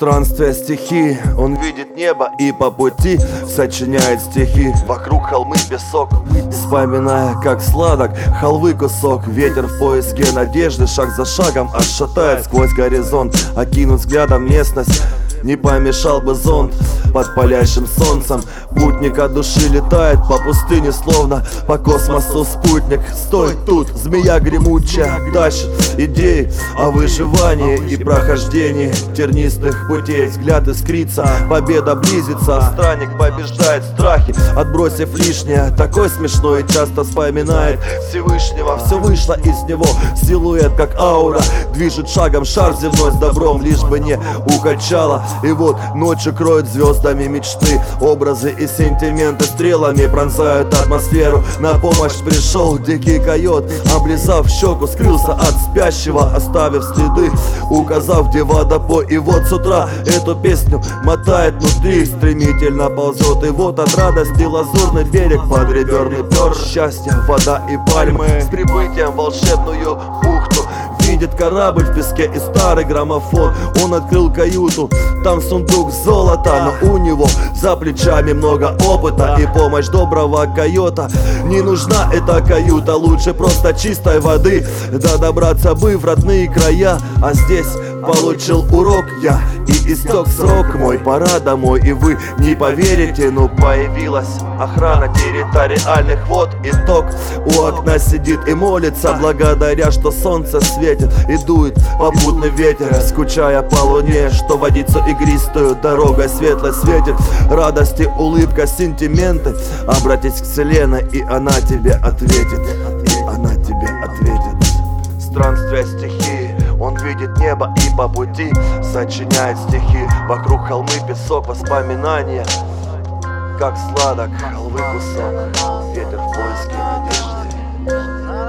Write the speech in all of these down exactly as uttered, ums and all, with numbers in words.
Странствия стихи, он видит небо и по пути сочиняет стихи. Вокруг холмы песок, вспоминая, как сладок халвы кусок. Ветер в поиске надежды, шаг за шагом аж шатает сквозь горизонт. Окинуть взглядом местность, не помешал бы зонт под палящим солнцем. Путник от души летает по пустыне, словно по космосу спутник. Стой тут, змея гремучая тащит идеи о выживании и прохождении тернистых путей. Взгляд искрится, победа близится, странник побеждает страхи, отбросив лишнее. Такой смешной и часто вспоминает Всевышнего. Все вышло из него, силуэт как аура, движет шагом шар земной с добром, лишь бы не укачало. И вот ночью кроют звездами мечты, образы и сентименты стрелами пронзают атмосферу. На помощь пришел дикий койот, облизав щеку, скрылся от спящего, оставив следы, указав, где водопой. И вот с утра эту песню мотает внутри, стремительно ползет. И вот от радости лазурный берег, подреберный пёр, счастье, вода и пальмы. С прибытием в волшебную бухту видит корабль в песке и старый граммофон. Он открыл каюту, там сундук золота, но у него за плечами много опыта и помощь доброго койота. Не нужна эта каюта, лучше просто чистой воды, да добраться бы в родные края. А здесь получил урок я и истек срок мой, пора домой. И вы не поверите, но появилась охрана территориальных вод. Итог: у окна сидит и молится, благодаря, что солнце светит и дует попутный ветер, скучая по луне, что водицу игристую дорогой светлой светит. Радости, улыбка, сентименты, обратись к вселенной, и она тебе ответит, и она тебе ответит. Странствия стихи, он видит небо и по пути сочиняет стихи. Вокруг холмы песок, воспоминания, как сладок халвы кусок. Ветер в поиске надежды.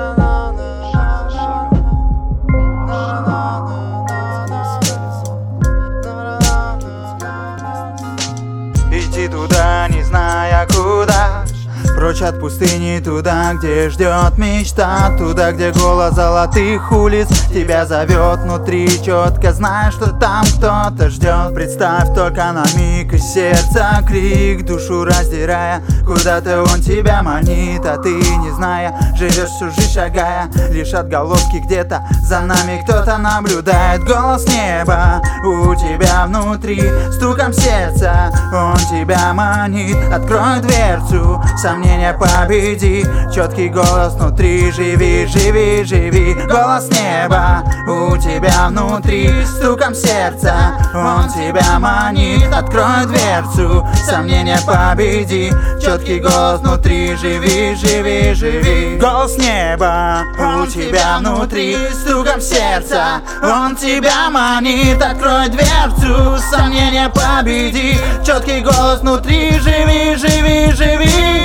Идти туда, не зная куда, прочь от пустыни, туда, где ждет мечта, туда, где голос золотых улиц тебя зовет внутри, четко знаешь, что там кто-то ждет. Представь только на миг из сердца крик, душу раздирая, куда-то он тебя манит, а ты, не зная, живешь всю жизнь шагая, лишь отголоски где-то за нами кто-то наблюдает. Голос неба у тебя внутри, стуком сердца он тебя манит. Открой дверцу, сомнения победи, четкий голос внутри, живи, живи, живи. Голос неба у тебя внутри, стуком сердца он тебя манит. Открой дверцу, сомнения победи, четкий голос внутри, живи, живи, живи. Голос неба у тебя внутри, стуком сердца он тебя манит. Открой дверцу, сомнения победи, четкий голос внутри, живи, живи, живи.